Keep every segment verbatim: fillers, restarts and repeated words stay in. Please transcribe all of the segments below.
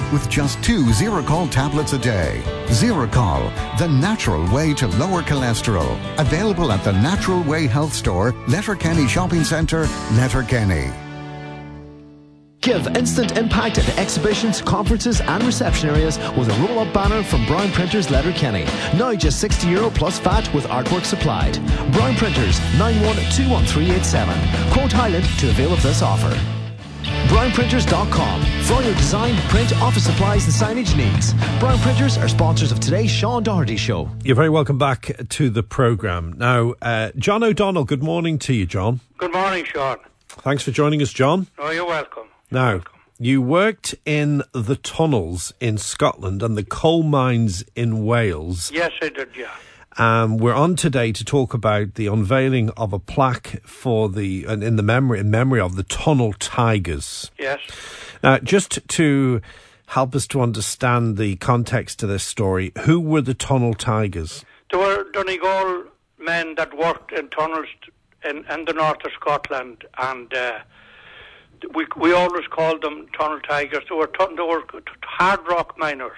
with just two Xerocol tablets a day. Xerocol, the natural way to lower cholesterol. Available at the Natural Way Health Store, Letterkenny Shopping Centre, Letterkenny. Give instant impact at exhibitions, conferences and reception areas with a roll-up banner from Brown Printers Letterkenny. Now just sixty euro plus V A T with artwork supplied. Brown Printers, nine one two one three eight seven. Quote Highland to avail of this offer. brown printers dot com for all your design, print, office supplies and signage needs. Brown Printers are sponsors of today's Sean Doherty Show. You're very welcome back to the programme. Now, uh, John O'Donnell, good morning to you, John. Good morning, Sean. Thanks for joining us, John. Oh, you're welcome. Now, welcome. You worked in the tunnels in Scotland and the coal mines in Wales. Yes, I did, yeah. Um, we're on today to talk about the unveiling of a plaque for the and in the memory in memory of the Tunnel Tigers. Yes. Now, just to help us to understand the context to this story, who were the Tunnel Tigers? They were Donegal men that worked in tunnels in, in the north of Scotland, and uh, we we always called them Tunnel Tigers. They were ton- they were hard rock miners.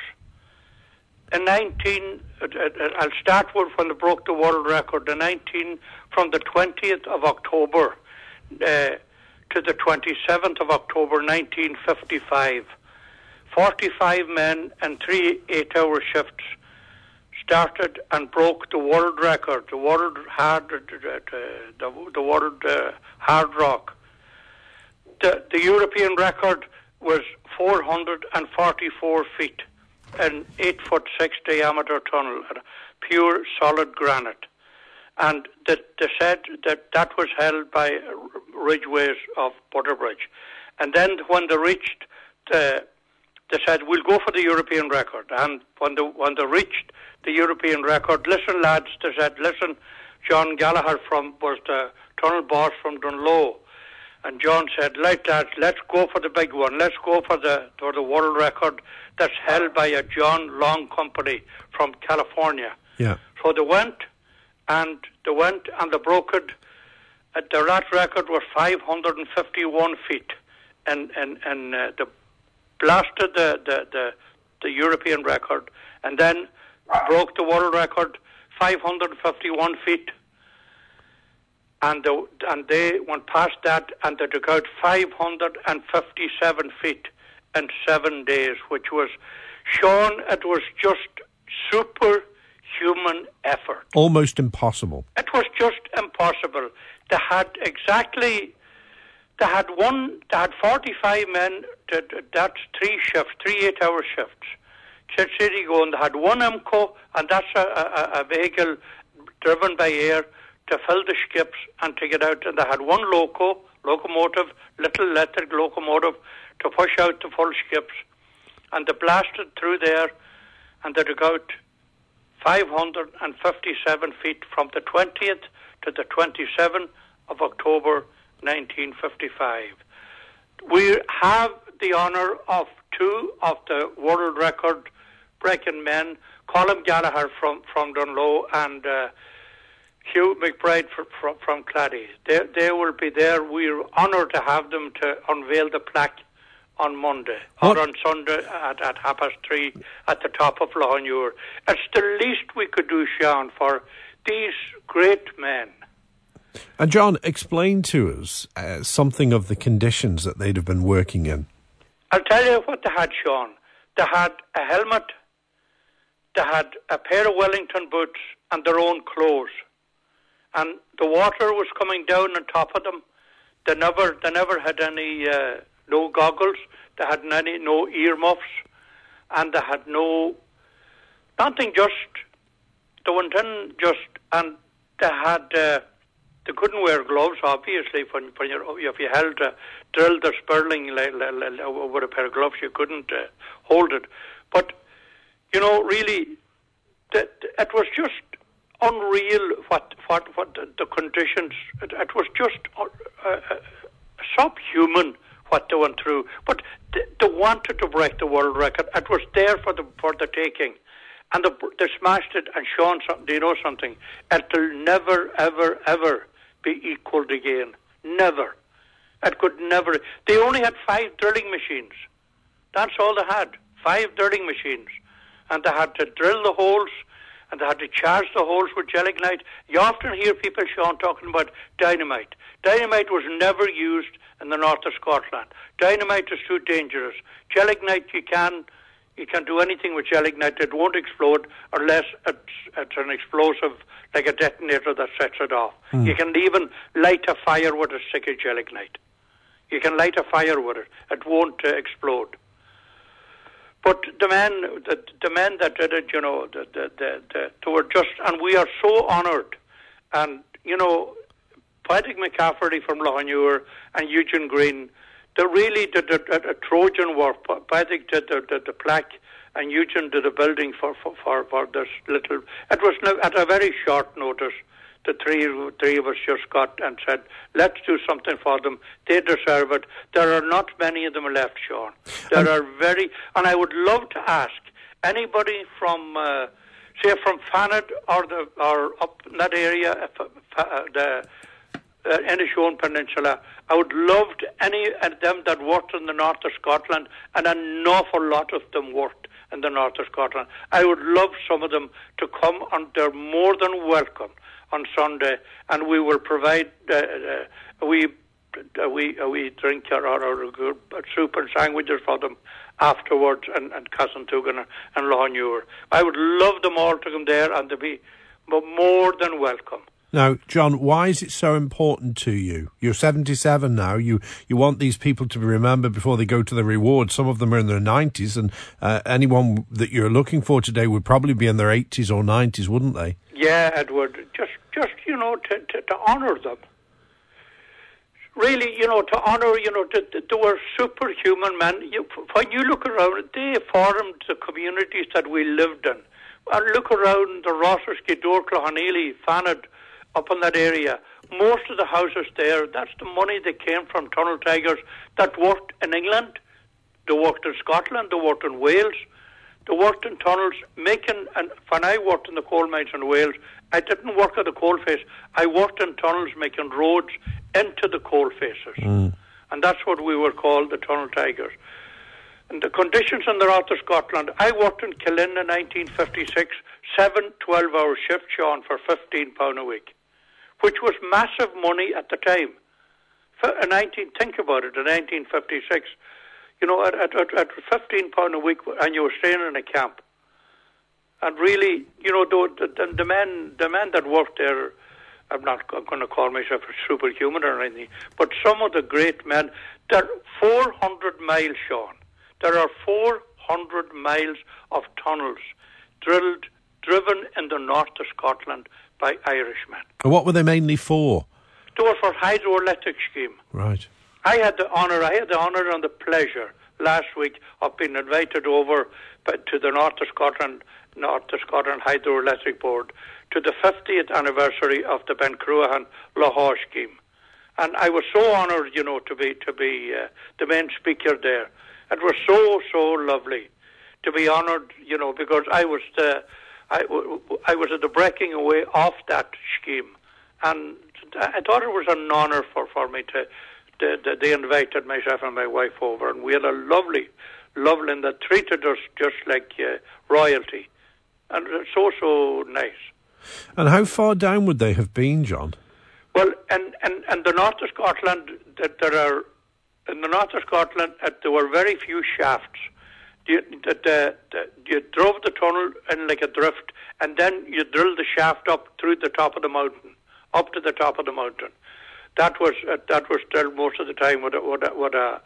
In nineteen, uh, uh, I'll start with when they broke the world record. The nineteen from the twentieth of October uh, to the twenty-seventh of October, nineteen fifty-five. Forty-five men and three eight-hour shifts started and broke the world record, the world hard, uh, the, the world uh, hard rock. The, the European record was four hundred forty-four feet, an eight foot six diameter tunnel, pure solid granite. And the, they said that that was held by Ridgeways of Butterbridge. And then when they reached, the, they said, we'll go for the European record. And when they, when they reached the European record, listen lads, they said, listen, John Gallagher from was the tunnel boss from Dunloe. And John said, like that, let's go for the big one. Let's go for the for the world record that's held by a John Long company from California. Yeah. So they went, and they went and they broke it. Uh, the that record was five hundred fifty-one feet, and and and uh, they blasted the, the the the European record, and then broke the world record, five hundred fifty-one feet. And they, and they went past that, and they took out five hundred fifty-seven feet in seven days, which was, Sean, it was just superhuman effort. Almost impossible. It was just impossible. They had exactly, they had one, they had forty-five men, that's three shifts, three eight-hour shifts. City going, they had one I M C O, and that's a, a, a vehicle driven by air, to fill the skips and to get out. And they had one loco, locomotive, little electric locomotive, to push out the full skips. And they blasted through there, and they took out five hundred fifty-seven feet from the twentieth to the twenty-seventh of October, nineteen fifty-five. We have the honour of two of the world record breaking men, Colin Gallagher from, from Dunloe and uh, Hugh McBride from, from, from Clady. They, they will be there. We're honoured to have them to unveil the plaque on Monday what? or on Sunday at, at half past three at the top of Lahonure. It's the least we could do, Sean, for these great men. And John, explain to us uh, something of the conditions that they'd have been working in. I'll tell you what they had, Sean. They had a helmet, they had a pair of Wellington boots and their own clothes. And the water was coming down on top of them. They never, they never had any, uh, no goggles. They had any, no earmuffs, and they had no, nothing. Just they went in just, and they had, uh, they couldn't wear gloves. Obviously, when, when you're, if you held, uh, drilled the Sperling like, like, like, with a pair of gloves, you couldn't uh, hold it. But you know, really, the, it was just unreal what what what the, the conditions. It, it was just uh, uh, subhuman what they went through. But they, they wanted to break the world record. It was there for the for the taking, and they, they smashed it and shown something. Do you know something? It'll never, ever, ever be equalled again. Never. It could never. They only had five drilling machines. That's all they had. five drilling machines, and they had to drill the holes, and they had to charge the holes with gelignite. You often hear people, Sean, talking about dynamite. Dynamite was never used in the north of Scotland. Dynamite is too dangerous. Gelignite, you can you can do anything with gelignite. It won't explode unless it's, it's an explosive, like a detonator that sets it off. Mm. You can even light a fire with a stick of gelignite. You can light a fire with it. It won't uh, explode. But the men, the, the men that did it, you know, the, the, the, the, they were just, and we are so honoured. And, you know, Patrick McCafferty from Lohanure and Eugene Green, they really did a, a, a Trojan work. Patrick did the, the, the plaque, and Eugene did a building for, for, for, for this little... It was at a very short notice. The three, three of us just got and said, let's do something for them. They deserve it. There are not many of them left, Sean. There um, are very... And I would love to ask anybody from, uh, say, from Fanad or, the, or up in that area, uh, the uh, Inishowen Peninsula, I would love to, any of them that worked in the north of Scotland, and an awful lot of them worked in the north of Scotland. I would love some of them to come, and they're more than welcome on Sunday, and we will provide uh, uh, a wee, a wee, a wee drink or, or, or a soup and sandwiches for them afterwards, and, and Castletogan and Lohanure. I would love them all to come there and to be more than welcome. Now, John, why is it so important to you? You're seventy-seven now. You you want these people to be remembered before they go to the reward. Some of them are in their nineties, and uh, anyone that you're looking for today would probably be in their eighties or nineties, wouldn't they? Yeah, Edward. Just, just you know, to, to, to honour them. Really, you know, to honour, you know, to, to, they were superhuman men. You, when you look around, they formed the communities that we lived in. And look around the Rossers, Gidor, Clohanili, Fanad, up in that area. Most of the houses there, that's the money that came from Tunnel Tigers that worked in England, they worked in Scotland, they worked in Wales, they worked in tunnels, making, and when I worked in the coal mines in Wales, I didn't work at the coal face, I worked in tunnels making roads into the coal faces. Mm. And that's what we were called, the Tunnel Tigers. And the conditions in the north of Scotland, I worked in Killin in nineteen fifty-six, seven twelve-hour shifts, Sean, for fifteen pounds a week, which was massive money at the time. In nineteen, think about it, in nineteen fifty-six, you know, at, at, at fifteen pounds a week, and you were staying in a camp. And really, you know, the, the, the men, the men that worked there, I'm not going to call myself a superhuman or anything, but some of the great men, they're four hundred miles, Sean. There are four hundred miles of tunnels drilled, driven in the north of Scotland by Irishmen. And what were they mainly for? They were for hydroelectric scheme. Right. I had the honour, I had the honour and the pleasure last week of being invited over to the North of Scotland, North of Scotland Hydroelectric Board to the fiftieth anniversary of the Ben Cruachan Law scheme. And I was so honoured, you know, to be to be uh, the main speaker there. It was so, so lovely to be honoured, you know, because I was the, I, I was at the breaking away of that scheme. And I thought it was an honour for, for me to, to, to, they invited myself and my wife over, and we had a lovely, lovely, and they treated us just like uh, royalty. And it was so, so nice. And how far down would they have been, John? Well, in, in, in the north of Scotland, that there are, in the north of Scotland, uh, there were very few shafts. You, the, the, the, you drove the tunnel in like a drift, and then you drilled the shaft up through the top of the mountain, up to the top of the mountain. That was uh, that was drilled most of the time with a, with a, with a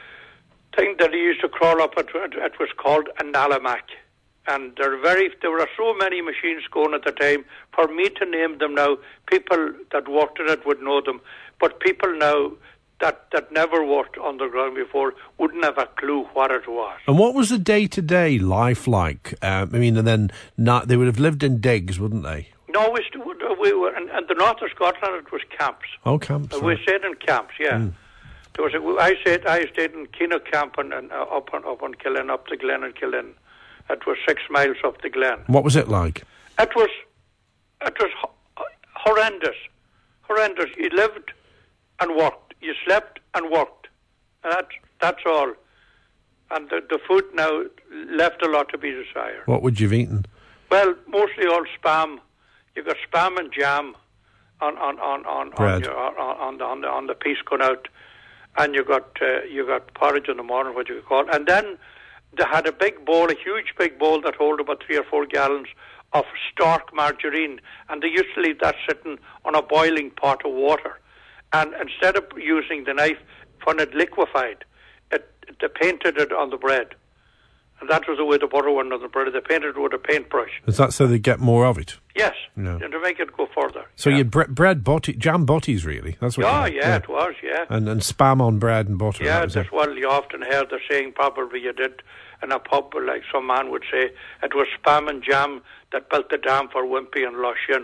thing that he used to crawl up. It, it was called a Nalamac. And there are very there were so many machines going at the time. For me to name them now, people that worked in it would know them, but people now that, that never worked underground before wouldn't have a clue what it was. And what was the day-to-day life like? Um, I mean, and then not, they would have lived in digs, wouldn't they? No, we, st- we were in, in the north of Scotland. It was camps. Oh, camps. Uh, we stayed in camps. Yeah. Mm. There was a, I stayed. I stayed in Keena Camp and, and uh, up on up on Killin, up the Glen and Killin. It was six miles up the Glen. What was it like? It was, it was ho- horrendous, horrendous. You lived and worked. You slept and worked. And that's, that's all. And the, the food now, left a lot to be desired. What would you have eaten? Well, mostly all spam. You got spam and jam on on on on on, your, on, on the on the on the piece going out, and you got uh, you got porridge in the morning, what you could call, and then they had a big bowl, a huge big bowl that held about three or four gallons of stark margarine, and they used to leave that sitting on a boiling pot of water, and instead of using the knife when it liquefied, it, they painted it on the bread. And that was the way the butter went on the bread. They painted it with a paintbrush. Is that so they get more of it? Yes, no. And to make it go further. So yeah. you bre- bread butty, jam butties, really? That's what. Oh, you yeah, yeah, it was, yeah. And and spam on bread and butter. Yeah, that that's what you often heard the saying. Probably you did in a pub, like some man would say, it was spam and jam that built the dam for Wimpy and Lushin.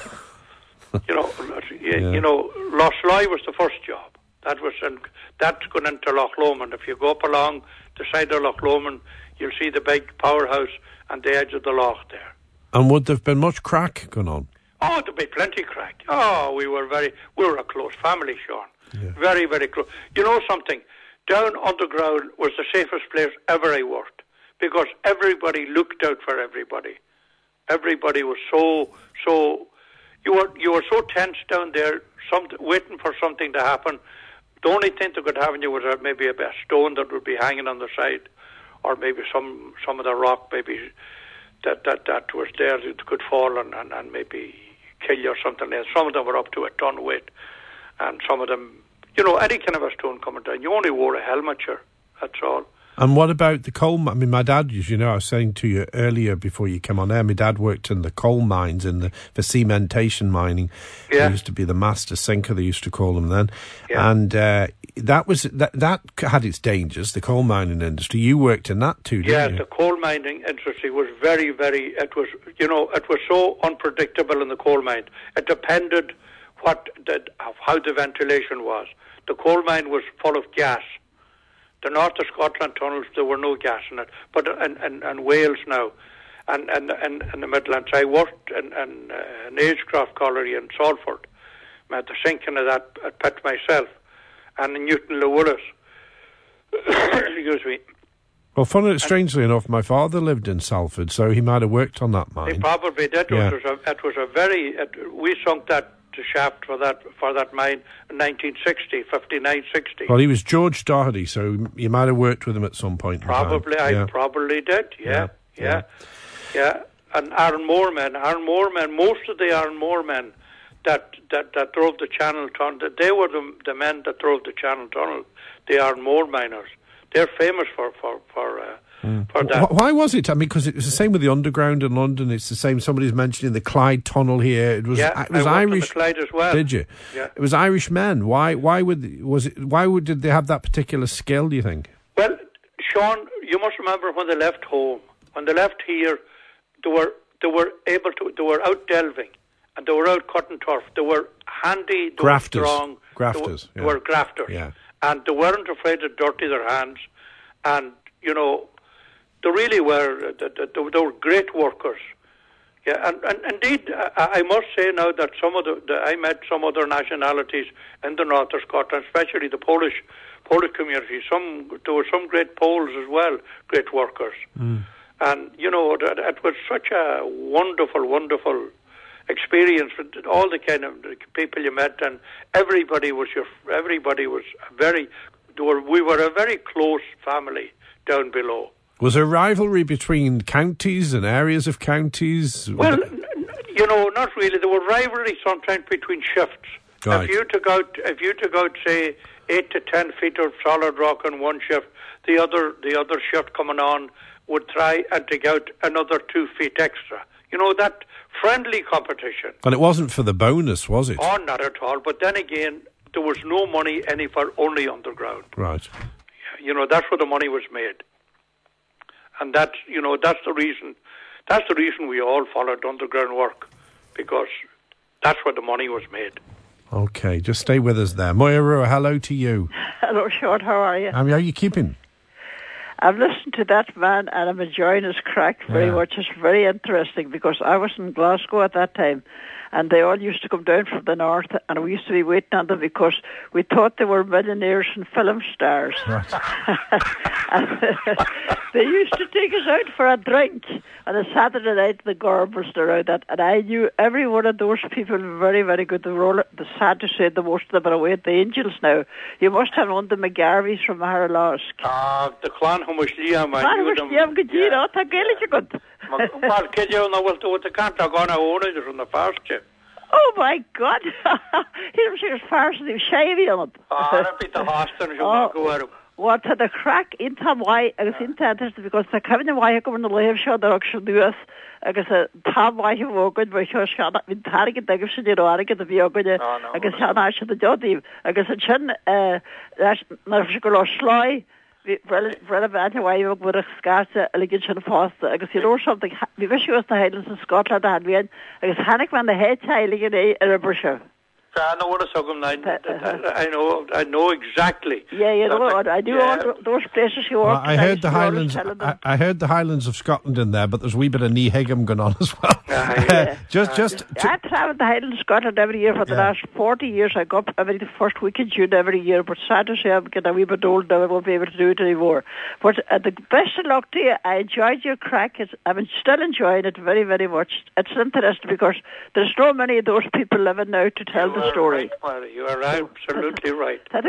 you know, you, yeah. you know, Lochloy was the first job. That was in, that's going into Loch Lomond. If you go up along the side of Loch Lomond, you'll see the big powerhouse and the edge of the loch there. And would there have been much crack going on? Oh, there'd be plenty crack. Oh, we were very, we were a close family, Sean. Yeah. Very, very close. You know something? Down underground was the safest place ever I worked because everybody looked out for everybody. Everybody was so, so, you were you were so tense down there, some, waiting for something to happen. The only thing that could happen you was uh, maybe a, a stone that would be hanging on the side, or maybe some some of the rock maybe that that, that was there that could fall and, and, and maybe kill you or something else. Some of them were up to a ton weight, and some of them, you know, any kind of a stone coming down. You only wore a helmet, sure. That's all. And what about the coal? I mean, my dad, as you know, I was saying to you earlier before you came on air, my dad worked in the coal mines, in the for cementation mining. Yeah. He used to be the master sinker, they used to call him then. Yeah. And uh, that was that, that had its dangers, the coal mining industry. You worked in that too, didn't yeah, you? the coal mining industry was very, very, it was, you know, it was so unpredictable in the coal mine. It depended what the, how the ventilation was. The coal mine was full of gas. The North of Scotland tunnels, there were no gas in it. But in, in, in Wales now, and in and, and, and the Midlands, I worked in, in uh, an Agecroft colliery in Salford. I had the sinking of that at pit myself, and in Newton Le Willis. Excuse me. Well, funnily, strangely enough, my father lived in Salford, so he might have worked on that mine. He probably did. Yeah. It was a, it was a very. It, we sunk that to shaft for that for that mine in nineteen sixty, fifty-nine sixty. Well, he was George Doherty, so you might have worked with him at some point. Probably, in time. I yeah. probably did. Yeah, Yeah, yeah, yeah. yeah. And Aaron Moore men, Aaron Moore men, most of the Aaron Moore men that that, that drove the Channel Tunnel, they were the the men that drove the Channel Tunnel. The Aaron Moore miners. They're famous for for for. Uh, Mm. For that. Why was it? I mean, because it was the same with the Underground in London. It's the same. Somebody's mentioning the Clyde Tunnel here. It was. Yeah, it was I worked Irish. on the Clyde as well. Did you? Yeah. It was Irish men. Why? Why would was it? Why would did they have that particular skill? Do you think? Well, Sean, you must remember when they left home, when they left here, they were they were able to. They were out delving, and they were out cutting turf. They were handy. They Grafters. Were strong. Grafters. They yeah. were, they were grafters. Yeah. And they weren't afraid to dirty their hands, and you know. They really were. They, they, they were great workers. Yeah, and, and indeed, I, I must say now that some of the, the I met some other nationalities in the north of Scotland, especially the Polish Polish community. Some there were some great Poles as well, great workers. Mm. And you know, it, it was such a wonderful, wonderful experience with all the kind of people you met, and everybody was your. Everybody was very. They were, we were a very close family down below. Was there rivalry between counties and areas of counties? Well, n- you know, not really. There were rivalry sometimes between shifts. Right. If you took out, if you took out, say, eight to ten feet of solid rock on one shift, the other, the other shift coming on would try and take out another two feet extra. You know, that friendly competition. And it wasn't for the bonus, was it? Oh, not at all. But then again, there was no money any for only underground. Right. You know, that's where the money was made. And that's, you know, that's the reason, that's the reason we all followed underground work, because that's where the money was made. Okay, just stay with us there. Moira, hello to you. Hello, Sean, how are you? Um, how are you keeping? I've listened to that man and I'm enjoying his crack very Yeah. much. It's very interesting because I was in Glasgow at that time and they all used to come down from the north and we used to be waiting on them because we thought they were millionaires and film stars. Right. They used to take us out for a drink on a Saturday night, the Gorbals around that, and I knew every one of those people very, very good. They were all, the sad to say, the most of them are away at the Angels now. You must have known the McGarveys from Haralosk. Ah, the clan Humashliam, I Clan knew them. Humashliam, good year, oh, thank you, you good. Well, kid, you know, well, the can't have gone out it from the first year. Oh my God! He was as far as the shavy on it. Ah, that beat the Hostin, you want to go out. What the crack into why agus into because the Kevin why go in the live show the auction do us agus a tab why he walk good by show shot in target the gives you know get the view good agus hana should the jodi agus a chin uh that na go sly relevant why you would have scarce a ligation fast agus you know something we wish you was the Highlands in Scotland had we agus Hannick when the head child in a rubber show. I know what a sugum I, I know I know exactly. Yeah, you know what I do. Yeah. All those places you walk. Well, I heard the Highlands. I, I heard the Highlands of Scotland in there, but there's a wee bit of knee higgum going on as well. Uh, yeah. just, just. To, I travel the Highlands of Scotland every year for the Yeah. last forty years. I go up every the first week in June every year. But sad to say, I'm getting a wee bit old now. I won't be able to do it anymore. But uh, the best of luck to you. I enjoyed your crack. It's, I'm still enjoying it very, very much. It's interesting because there's so many of those people living now to tell you the are story. Right, Mary, you are absolutely right. Thank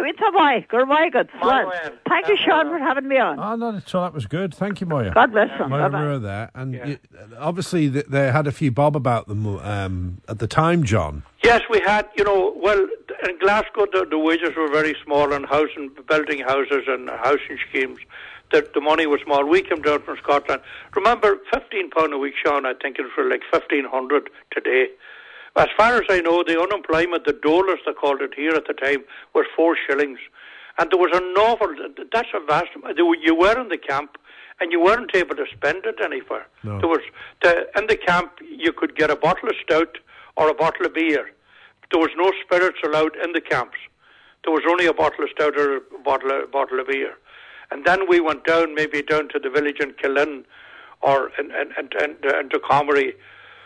you, Thank you, Sean, for having me on. oh no, so that was good. Thank you, Moya. God bless them. Moya Bye-bye. Moore there, and Yeah. you, obviously th- they had a few bob about them um, at the time, John. Yes, we had, you know, well, in Glasgow the, the wages were very small and housing, building houses and housing schemes. The, the money was small. We came down from Scotland. Remember, fifteen pounds a week, Sean, I think it was for like fifteen hundred today. As far as I know, the unemployment, the dollars they called it here at the time, was four shillings. And there was an awful, that's a vast, you were in the camp and you weren't able to spend it anywhere. No. There was, the, in the camp, you could get a bottle of stout or a bottle of beer. There was no spirits allowed in the camps. There was only a bottle of stout or a bottle of, bottle of beer. And then we went down, maybe down to the village in Killin or in, in, in, in, into Comery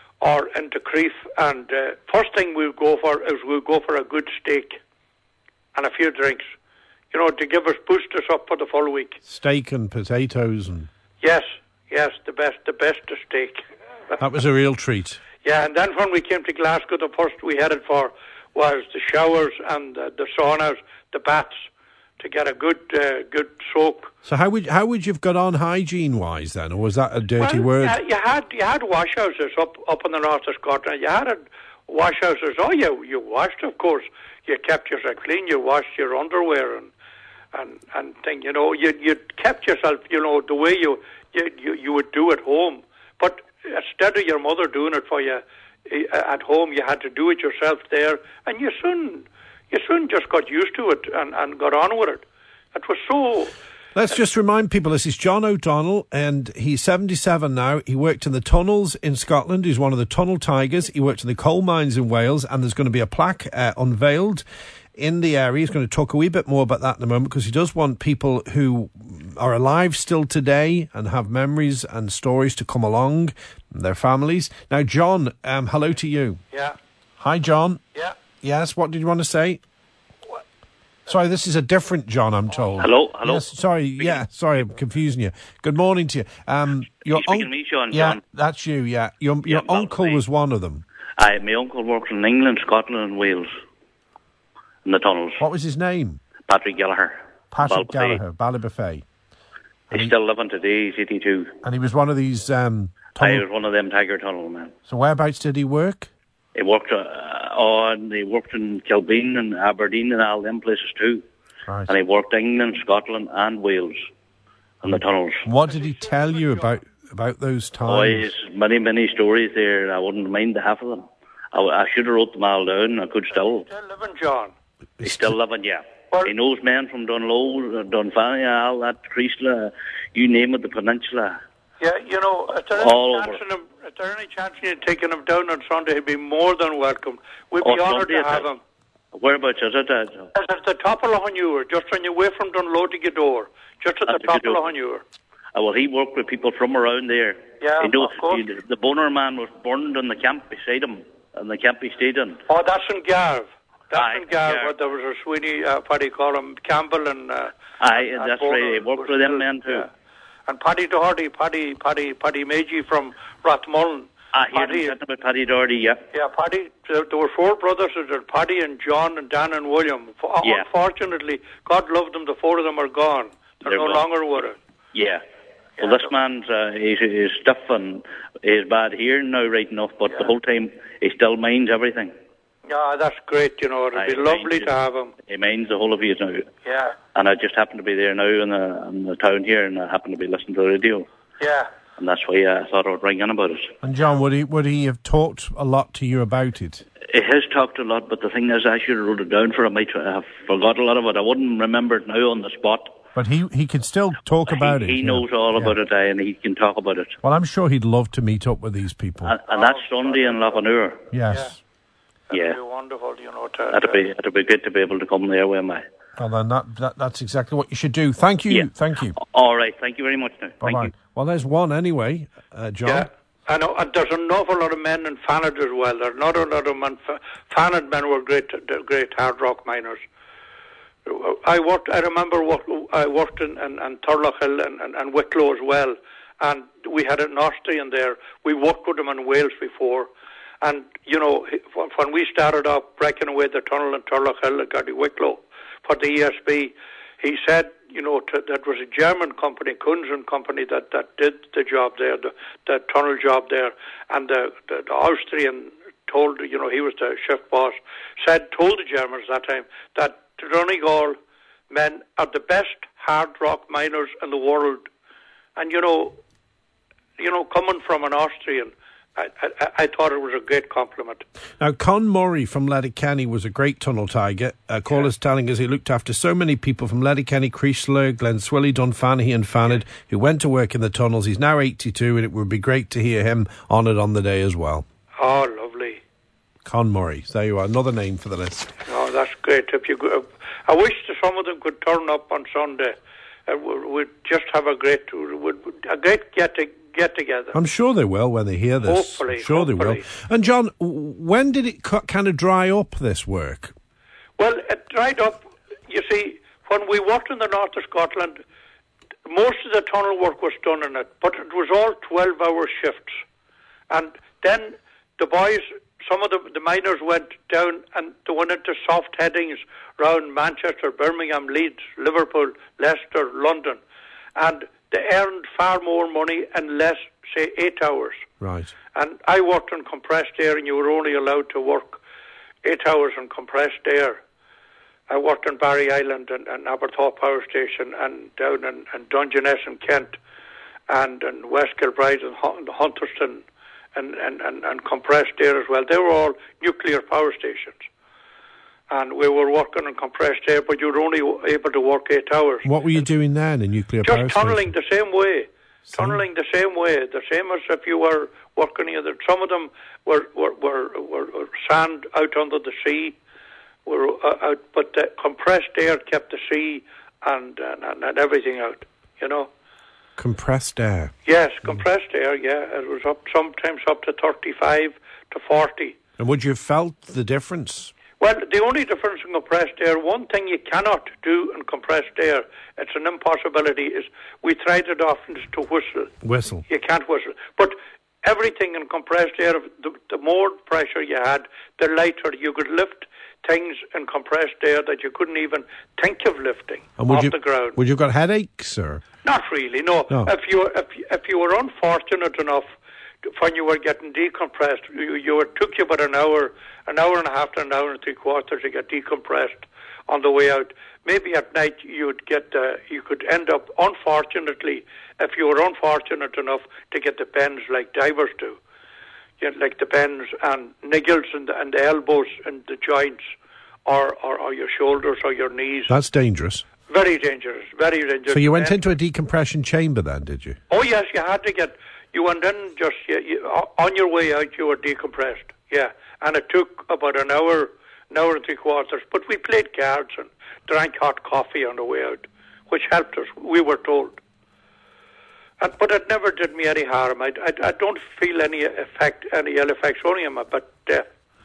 or into Creef, and uh, first thing we'll go for is we'll go for a good steak and a few drinks, you know, to give us, boost us up for the full week. Steak and potatoes, and Yes, yes, the best, the best of steak. that was a real treat. Yeah, and then when we came to Glasgow, the first we headed for was the showers and uh, the saunas, the baths, to get a good, uh, good soak. So how would how would you've got on hygiene wise then, or was that a dirty well, word? Yeah, you had you had washhouses up up in the north of Scotland. You had a washhouses. Oh, you you washed, of course. You kept yourself clean. You washed your underwear and and and thing. You know, you you kept yourself. You know, the way you you you, you would do at home. But instead of your mother doing it for you at home, you had to do it yourself there, and you soon you soon just got used to it and, and got on with it. It was so. Let's just remind people, this is John O'Donnell, and he's seventy-seven now. He worked in the tunnels in Scotland. He's one of the tunnel tigers. He worked in the coal mines in Wales, and there's going to be a plaque uh, unveiled in the area. He's going to talk a wee bit more about that in a moment, because he does want people who are alive still today and have memories and stories to come along, their families. Now, John, um, hello to you. Yeah. Hi, John. Yeah. Yes, what did you want to say? Sorry, this is a different John, I'm told. Hello, hello. Yes, sorry, yeah, sorry, I'm confusing you. Good morning to you. Um, your You speaking un- to me, Sean, Yeah, John? that's you, yeah. Your, your Yeah, uncle well, was one of them. I, my uncle worked in England, Scotland and Wales in the tunnels. What was his name? Patrick Gallagher. Patrick Balbuffet. Gallagher, Ballybuffet. He's still living today, he's eighty-two. And he was one of these um, I tunnel... was one of them Tiger Tunnel men. So whereabouts did he work? He worked uh, on, he worked in Kilbeen and Aberdeen and all them places too. Right. And he worked England, Scotland and Wales in the tunnels. What did he tell you about about those Oh, times? he's many, many stories there. I wouldn't mind the half of them. I, I should have wrote them all down. I could still. Still living, John. He's still living, yeah. Well- He knows men from Dunlow, Dunfanny, all that, Creasla, you name it, the peninsula. Yeah, you know, if there All any chance over. in him, if there any chance in you taking him down on Sunday, he'd be more than welcome. We'd Oh, be honoured Sunday, to have is it? him. Whereabouts is it? Uh, It's at the top of Lahonure, just when you away from Dunlodige door, just at the top of Lahonure. Uh, well, he worked with people from around there. Yeah, you know, of course. He, the Boner man was burned in the camp beside him, in the camp he stayed in. Oh, that's in Garv. That's Aye, in Garv, Garv. where there was a Sweeney, uh, what do you call him, Campbell and... Uh, Aye, and, that's and right. He worked with them men too. Yeah. And Paddy Doherty, Paddy, Paddy, Paddy Meiji from Rathmullen. Ah, he had Paddy, about Paddy Doherty, yeah. Yeah, Paddy, there, there were four brothers, there, Paddy and John and Dan and William. For, Yeah. Unfortunately, God loved them, the four of them are gone. They're, They're no gone. longer with us. Yeah. Yeah, Well, this so- man's uh, his, his stuff and his bad hearing now, right enough, but Yeah. the whole time he still minds everything. Yeah, that's great, you know, it'd Aye, be he lovely minds to it. have him. He minds the whole of you now. Yeah, And I just happened to be there now in the, in the town here, and I happened to be listening to the radio. yeah. And that's why I thought I would ring in about it. And John, would he would he have talked a lot to you about it? He has talked a lot, but the thing is, I should have wrote it down for him. I tr- I have forgot a lot of it. I wouldn't remember it now on the spot. But he, he can still talk about he, it. He yeah. knows all Yeah. about it, aye, and he can talk about it. Well, I'm sure he'd love to meet up with these people. And, and that's Sunday in Loughnure. yes. That'd Yeah. be wonderful, you know. To, That'd to- be it'd be good to be able to come there with me. Well, then that, that that's exactly what you should do. Thank you. Yeah. Thank you. All right, thank you very much. Now, thank Bye-bye. you. Well, there's one anyway, uh, John. Yeah, I know. And there's an awful lot of men in Fanad as well. There's not a lot of men. Fanad men were great, great hard rock miners. I worked. I remember what I worked in, in, in Turloughill and, and, and Wicklow as well. And we had an Austrian there. We worked with them in Wales before. And, you know, when we started off breaking away the tunnel in Turloughill at County Wicklow for the E S B, he said, you know, to, that was a German company, Kunz and Company, that, that did the job there, the, the tunnel job there. And the, the, the Austrian told, you know, he was the shift boss, said, told the Germans that time that the Donegal men are the best hard rock miners in the world. And, you know, you know, coming from an Austrian, I, I, I thought it was a great compliment. Now, Con Murray from Letterkenny was a great tunnel tiger. Uh, Caller's yeah. telling us he looked after so many people from Letterkenny, Creesler, Glenswilly, Dunfanaghy and Fanad, yeah. who went to work in the tunnels. He's now eighty-two, and it would be great to hear him honoured on the day as well. Oh, lovely. Con Murray. There you are. Another name for the list. Oh, that's great. If you, go, I wish that some of them could turn up on Sunday. Uh, we'd just have a great, a great get together. Get together. I'm sure they will when they hear this. Hopefully, I'm sure hopefully. they will. And John, when did it kind of dry up, this work? Well, it dried up. You see, when we worked in the north of Scotland, most of the tunnel work was done in it, but it was all twelve-hour shifts. And then the boys, some of the, the miners went down and they went into soft headings around Manchester, Birmingham, Leeds, Liverpool, Leicester, London. And they earned far more money in less, say, eight hours. Right. And I worked in compressed air, and you were only allowed to work eight hours in compressed air. I worked in Barry Island and, and Aberthaw Power Station, and down in, in Dungeness in Kent, and in West Kilbride and Hunterston, and, and, and, and compressed air as well. They were all nuclear power stations. And we were working on compressed air, but you were only able to work eight hours. What were you doing then in nuclear Just power tunnelling station? the same way. Same? Tunnelling the same way. The same as if you were working either. Some of them were, were, were, were, were sand out under the sea, were uh, out, but the compressed air kept the sea and, and, and everything out, you know. Compressed air? Yes, compressed mm. air, yeah. It was up sometimes up to thirty-five to forty. And would you have felt the difference? Well, the only difference in compressed air, one thing you cannot do in compressed air, it's an impossibility, is we tried it often is to whistle. Whistle. You can't whistle. But everything in compressed air, the, the more pressure you had, the lighter. You could lift things in compressed air that you couldn't even think of lifting and would off you, the ground. Would you have got headaches, or? Not really, no. no. If you if if you were unfortunate enough when you were getting decompressed, you, you it took you about an hour, an hour and a half to an hour and three quarters to get decompressed on the way out. Maybe at night you'd get, uh, you could end up, unfortunately, if you were unfortunate enough to get the bends like divers do, you know, like the bends and niggles and the, and the elbows and the joints, or, or, or your shoulders or your knees. That's dangerous. Very dangerous, very dangerous. So you went and, into a decompression chamber then, did you? Oh yes, you had to get. You went in just you, you, on your way out. You were decompressed, yeah, and it took about an hour, an hour and three quarters. But we played cards and drank hot coffee on the way out, which helped us, we were told. And, but it never did me any harm. I, I, I don't feel any effect, any ill effects, only on my but death.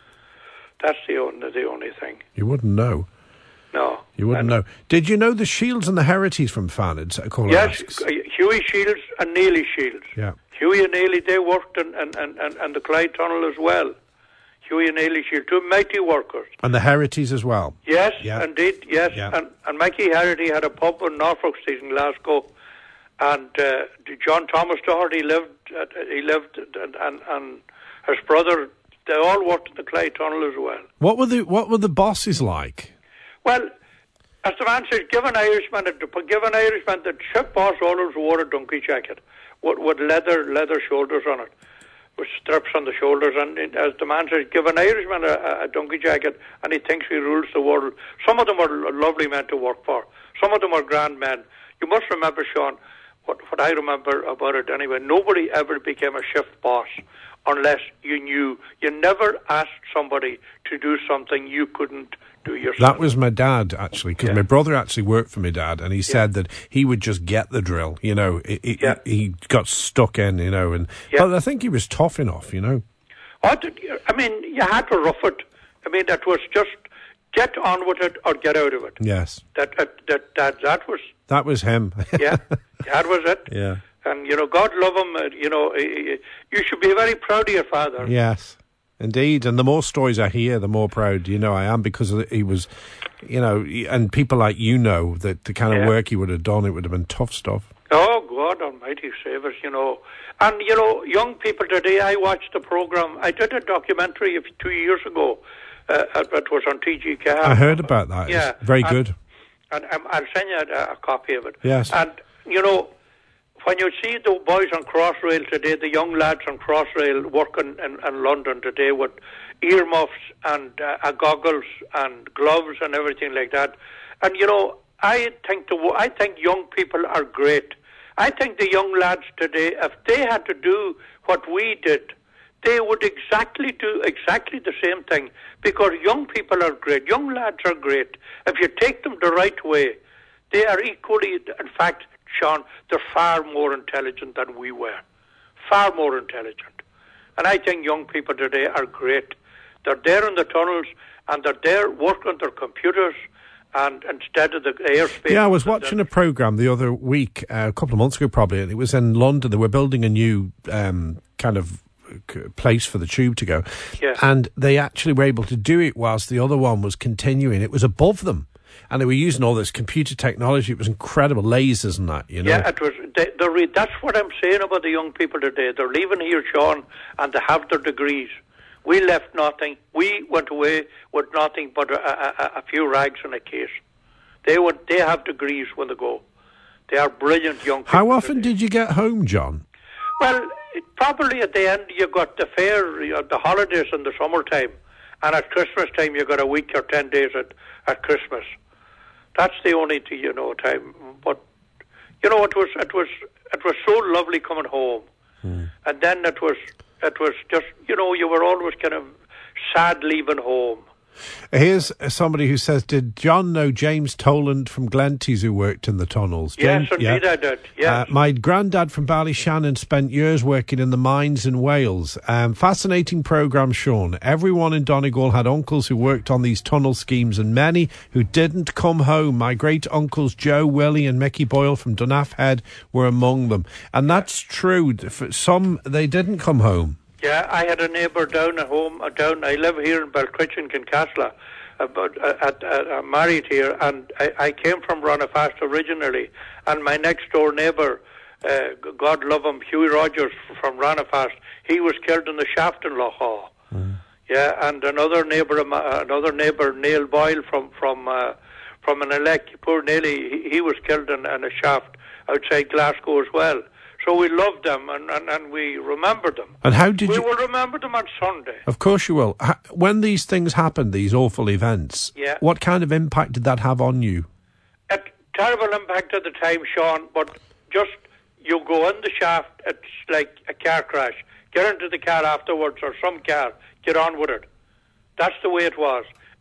That's the only, the only thing. You wouldn't know. No. You wouldn't know. Did you know the Shields and the Herities from Fanad? Yes, asks? Huey Shields and Neely Shields. Yeah. Huey and Neely, they worked in, in, in, in, in the Clyde Tunnel as well. Huey and Neely Shields, two mighty workers. And the Herities as well. Yes, yeah. indeed, yes. Yeah. And, and Mikey Harity had a pub in Norfolk Street in Glasgow. And uh, John Thomas Doherty lived, uh, he lived, and, and, and his brother, they all worked in the Clyde Tunnel as well. What were the What were the bosses like? Well, as the man says, give an Irishman, a, give an Irishman, the ship boss always wore a donkey jacket with, with leather leather shoulders on it, with straps on the shoulders. And as the man says, give an Irishman a, a donkey jacket, and he thinks he rules the world. Some of them were lovely men to work for. Some of them were grand men. You must remember, Sean, what, what I remember about it anyway, nobody ever became a shift boss unless you knew. You never asked somebody to do something you couldn't do yourself. That was my dad, actually, because yeah. my brother actually worked for my dad, and he yeah. said that he would just get the drill, you know. He, yeah. he got stuck in, you know, and yeah. but I think he was tough enough, you know. I, did, I mean, you had to rough it. I mean, that was just get on with it or get out of it. Yes. That that that that, that was... That was him. yeah, that was it. Yeah. And, you know, God love him, uh, you know, you should be very proud of your father. Yes, indeed. And the more stories I hear, the more proud, you know, I am, because he was, you know, and people like you know that the kind of yeah. work he would have done, it would have been tough stuff. Oh, God almighty save us, you know. And, you know, young people today, I watched the programme. I did a documentary two years ago. Uh, it was on T G K. I heard about that. Yeah. It's very and, good. And um, I'll send you a, a copy of it. Yes. And, you know, when you see the boys on Crossrail today, the young lads on Crossrail working in, in London today with earmuffs and uh, goggles and gloves and everything like that, and you know, I think the I think young people are great. I think the young lads today, if they had to do what we did, they would exactly do exactly the same thing, because young people are great. Young lads are great. If you take them the right way, they are equally, in fact, Sean, they're far more intelligent than we were. Far more intelligent. And I think young people today are great. They're there in the tunnels, and they're there working on their computers, and instead of the airspace... Yeah, I was watching a programme the other week, uh, a couple of months ago probably, and it was in London. They were building a new um, kind of place for the tube to go. Yeah. And they actually were able to do it whilst the other one was continuing. It was above them. And they were using all this computer technology. It was incredible, lasers and that, you know. Yeah, it was. They, re- that's what I'm saying about the young people today. They're leaving here, Sean, and they have their degrees. We left nothing. We went away with nothing but a, a, a few rags in a case. They would. They have degrees when they go. They are brilliant young people. How often today. did you get home, John? Well, it, probably at the end you got the fair, you know, the holidays in the summertime, and at Christmas time you got a week or ten days at, at Christmas. That's the only, you know, time. But you know, it was it was it was so lovely coming home, mm. and then it was it was just, you know, you were always kind of sad leaving home. Here's somebody who says, did John know James Toland from Glenties who worked in the tunnels? James, yes, indeed yeah. I did, yes. Uh, my granddad from Ballyshannon spent years working in the mines in Wales. Um, fascinating programme, Sean. Everyone in Donegal had uncles who worked on these tunnel schemes, and many who didn't come home. My great-uncles Joe, Willie and Mickey Boyle from Dunaff Head were among them. And that's true. For some, they didn't come home. Yeah, I had a neighbour down at home, uh, down, I live here in Balcritch in Kincasla, uh, but uh, at, uh, I'm married here, and I, I came from Ronafast originally, and my next door neighbour, uh, God love him, Hughie Rogers from Ronafast, he was killed in the shaft in Lochaw. Mm. Yeah, and another neighbour, another neighbour, Neil Boyle from from uh, from an elect, poor Neil, he, he was killed in, in a shaft outside Glasgow as well. So we loved them, and, and, and we remembered them. And how did we you... We will remember them on Sunday. Of course you will. When these things happened, these awful events, yeah. what kind of impact did that have on you? A terrible impact at the time, Sean, but just, you go in the shaft, it's like a car crash. Get into the car afterwards, or some car, get on with it. That's the way it was.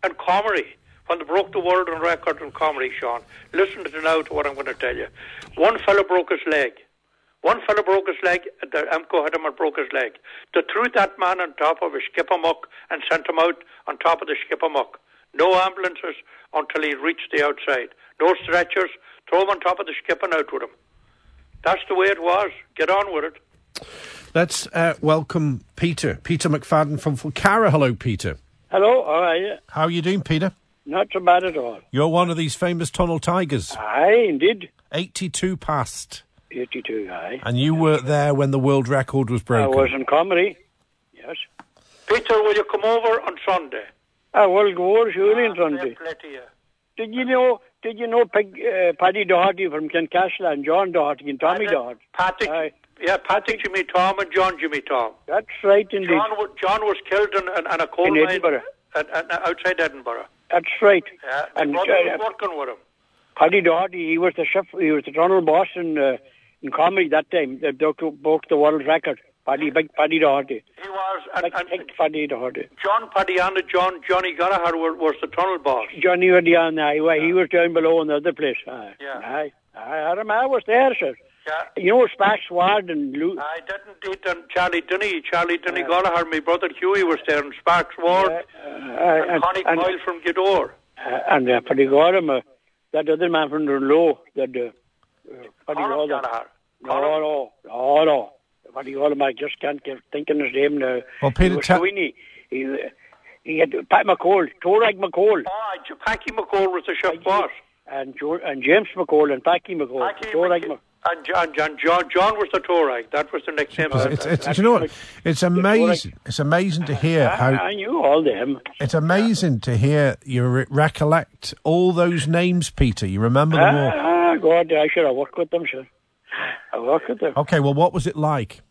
and Comrie, when they broke the world record in Comrie, Sean, listen to now to what I'm going to tell you. One fella broke his leg. One fella broke his leg, the Amco had him and broke his leg. They threw that man on top of a skippermuck and sent him out on top of the skippermuck. No ambulances until he reached the outside. No stretchers. Throw him on top of the skip and out with him. That's the way it was. Get on with it. Let's uh, welcome Peter. Peter McFadden from Fulcara. Hello, Peter. Hello, how are you? How are you doing, Peter? Not so bad at all. You're one of these famous tunnel tigers. Aye, indeed. eighty-two past. eighty-two, aye. And you were there when the world record was broken. I was in Comrie, yes. Peter, will you come over on Sunday? I will go over surely on Ah, Sunday. fair play to you. Did you know, did you know Pig, uh, Paddy Doherty from Kincashla and John Doherty and Tommy I did. Doherty? Patrick, Aye. yeah, Patrick Jimmy Tom and John Jimmy Tom. That's right, indeed. John, wa- John was killed in, in, in a coal In mine Edinburgh. at, at, outside Edinburgh. That's right. Yeah, my and brother uh, was working with him. Paddy Doherty, he was the chef, he was the tunnel boss in, uh, in Comrie that time. They broke, broke the world record. Paddy, big Paddy Doherty. He was, and, Big, and big Paddy Doherty. John Paddy and John Johnny Gallagher were, was the tunnel boss. Johnny Wadian, aye, well, he was down below in the other place. Aye. Yeah. Aye. Aye, I remember I was there, sir. Yeah. You know, Sparks Ward and Lou. I didn't did and Charlie Denny, Charlie Denny Gallagher, my brother Hughie was there, and Sparks Ward, Uh, uh, and, and, Connie and, Coyle from Gidor. uh, and uh, Paddy Gorham, uh, that other man from Dunlow, that uh, uh, Paddy Conor Gorham. Gallagher. No, no, no, no. Paddy Gorham, I just can't get thinking his name now. Well, Peter, he was ta- Sweeney. He, uh, he had Pat McCall, Torag McCall, Oh, J- Packy McCall was the chef boss. and jo- and James McCall and Packy McCall. Packy Torag McC- Mc- and John, John, John, John was the Torag. That was the nickname. It's, of it's, it. it's, do you know what? It's amazing. It's amazing to hear I, how. I knew all them. It's amazing to hear you re- recollect all those names, Peter. You remember them all. Ah, God, I should have worked with them, sir. I worked with them. Okay, well, what was it like?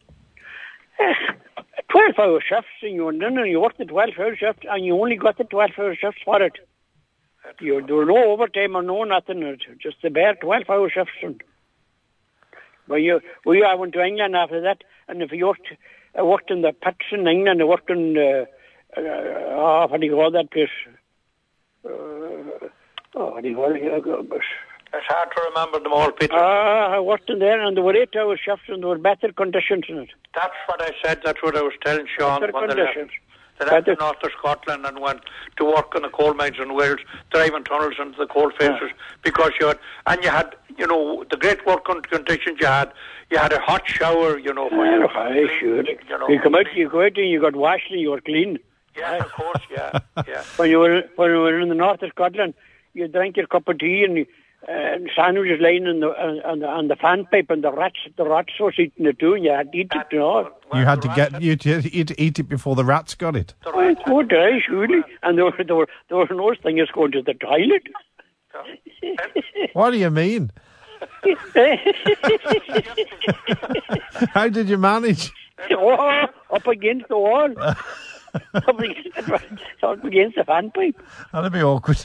twelve-hour shifts, and you went in and you worked the twelve-hour shifts, and you only got the twelve-hour shifts for it. You, there was no overtime or no nothing, it was just the bare twelve-hour shifts. And well, you, we I went to England after that, and if you worked, I worked in the pits in England, I worked in, uh, uh, oh, what do you call that place? Uh, oh, what do you call it? Uh, It's hard to remember them all, Peter. Ah, I worked in there, and there were eight-hour shifts, and there were better conditions in it. That's what I said. That's what I was telling Sean Better when they left. conditions. They left the Better- north of Scotland and went to work in the coal mines in Wales, driving tunnels into the coal faces, because you had, and you had, you know, the great working conditions you had. You had a hot shower, you know. For you, Oh, I should. You know, You come out, you go out, and you got washed, and you were clean. Yes, of course, yeah, yeah. When you were when you were in the north of Scotland, you drank your cup of tea and, you, uh, and sandwiches lying on the uh, on the on the fan pipe, and the rats the rats was eating it too, and you had to eat it, you know. You had to get you to eat, eat it before the rats got it. The Oh, rats- good, aye, surely. And there were there were there were no thing as going to the toilet. What do you mean? How did you manage? Oh, up against the wall. up, against the, up against the fan pipe. That'd be awkward.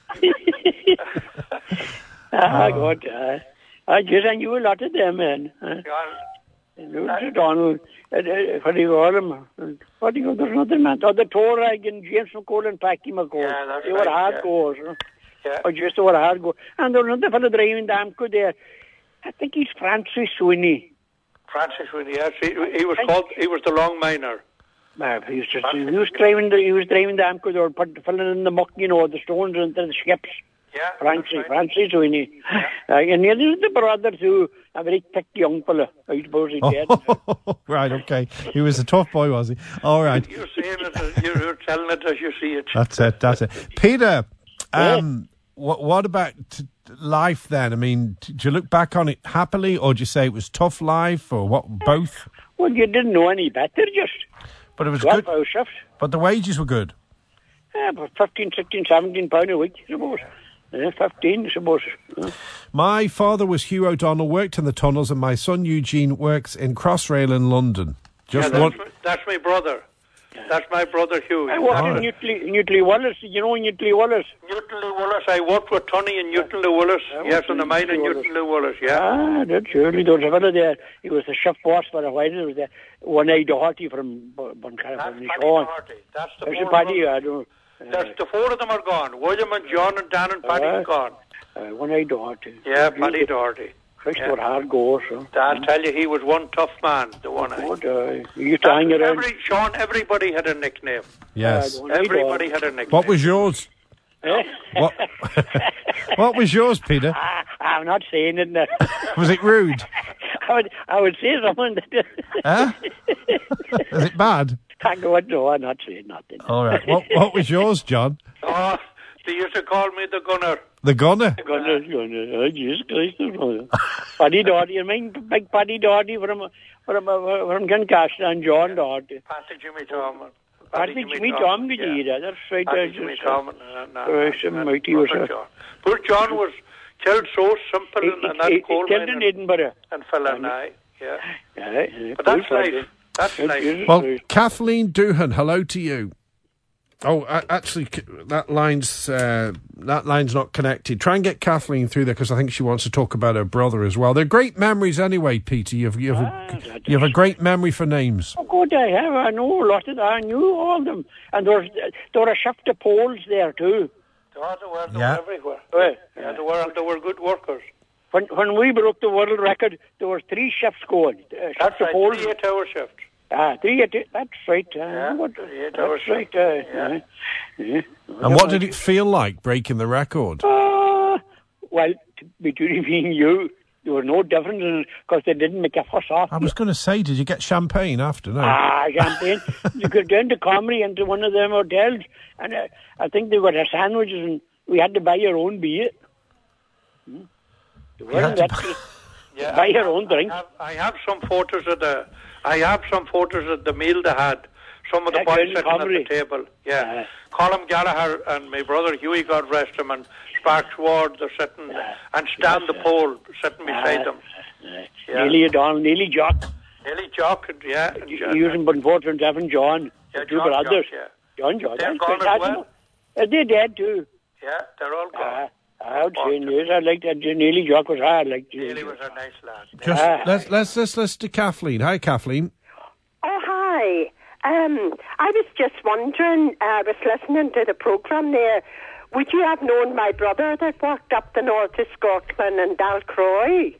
Ah, God. Uh, I just I knew a lot of them, man. Uh, Yeah. Donald, uh, uh, what do you call him? Uh, What do you call There's another man. Oh, the Torag and James McCall and Packy McCall. Yeah, that's they right, were hard yeah. goers. Huh? Yeah. Oh, just they were hard goers. And there was another fellow driving the Amco there. I think he's Francis Sweeney. Francis Winnie, yes, he, he was called. He was the long miner. Uh, he was just he was driving the he was driving the Amco. They were put, filling in the muck, you know, the stones into the ships. Yeah, Francis, that's right. Francis Sweeney. Uh, and the other the brother too, a very thick young fellow. I suppose he's dead. Oh, right, okay. He was a tough boy, was he? All right. You're saying it. as- You're, you're telling it as you see it. That's it. That's it. Peter, um, what, what about t- life then? I mean, t- do you look back on it happily, or do you say it was tough life, or what? Both. Well, you didn't know any better, just But it was twelve good. hour shifts. But the wages were good. Yeah, about fifteen, sixteen, seventeen pound a week, I suppose. Yeah, fifteen, I suppose. Yeah. My father was Hugh O'Donnell, worked in the tunnels, and my son Eugene works in Crossrail in London. Yeah, Just that's, one. my, that's my brother. That's my brother Hugh. I worked All in right. Newtley, Newtley Wallace. You know Newtley Wallace? Newton Lee Willis. I worked with Tony in Newton Lee Willis. I Yes, worked in the in mine in Newton Newton Lee Willis. Yeah. Ah, that surely. There was a fellow there. He was the chef boss for a while. There was a one-eyed Doherty from Buncarra, That's from Paddy Sean. Doherty. That's the There's poor a Paddy, brother. I don't There's, the four of them are gone. William and John and Dan and Paddy Uh, gone. Uh, one eye Doherty. Yeah, Paddy Doherty. Christ Yeah. were hard goers. So. I'll tell you, he was one tough man, the one eye. Good, uh, he used to hang around. Every, Sean, everybody had a nickname. Yes. Uh, one eye Everybody Doherty. had a nickname. What was yours? Eh? What? What was yours, Peter? Ah, I'm not saying it now. Was it rude? I would, I would say something that... Huh? Is it bad? I go, no, I'm not saying nothing. All right. What What was yours, John? Oh, they used to call me the gunner. The gunner. Goodness, goodness, oh, Jesus Christ. Paddy Doherty, I mean, big Paddy Doherty from, from, from Doncaster and John Doherty. Pastor Jimmy Tom. Paddy Jimmy Tom, did you hear that? That's right. Pastor uh, Jimmy just, Tom. uh, Uh, no, Christ no, almighty, no, was Poor a- John. Poor John was killed so simple He, in, in that he, he coal killed mine in and, Edinburgh. and fell in eye. Yeah. Yeah, yeah, But that's cool, life. Paddy. That's Yes, life. yes. Well, Kathleen Doohan, hello to you. Oh, a- actually, c- that line's uh, that line's not connected. Try and get Kathleen through there because I think she wants to talk about her brother as well. They're great memories anyway, Peter. You've you've Ah, a, that you have a great memory for names. Oh, good, I have. I know a lot of them. I knew all of them. And there, was, there were a shift of poles there, too. Oh, they were, they Yeah. were everywhere. Right. Yeah, they were, and they were good workers. When when we broke the world record, there were three shifts going. Uh, shift That's of right, poles. three eight-hour shifts. Ah, three, eight, that's right. Uh, Yeah, what, three eight that's hour right. shifts. Uh, Yeah. yeah. Yeah. And what did it feel like breaking the record? Uh, well, t- between me and you, there were no difference because they didn't make a fuss off. I was going to say, did you get champagne after? No. Ah, champagne. You go down to Comrie into one of them hotels, and uh, I think they got a sandwiches, and we had to buy your own beer. Hmm? They weren't had that to Yeah, buy I your have- own drink. I have, I have some photos of the. I have some photos of the meal they had. Some of the Yeah, boys down in sitting at Comrie. the table. Yeah, Uh, Colin Gallagher and my brother Hughie, God rest him, and Sparks Ward, they're sitting, and Stan the Pole sitting beside them. Uh, Yeah. Nearly Don, nearly Jock. Nearly Jock, and yeah, and John- Using Bunford and Devon John. yeah, the two John brothers. Jock, yeah, John John. They're that's gone as fantastic. well. Uh, they dead too. yeah, they're all gone. Uh, I would say yes. I liked that. Nearly Jock was hard. Like Nearly was a nice lad. Just Ah. let's let's let's listen to Kathleen. Hi, Kathleen. Oh, hi. Um, I was just wondering, uh, I was listening to the programme there. Would you have known my brother that worked up the north of Scotland in Dalcroy?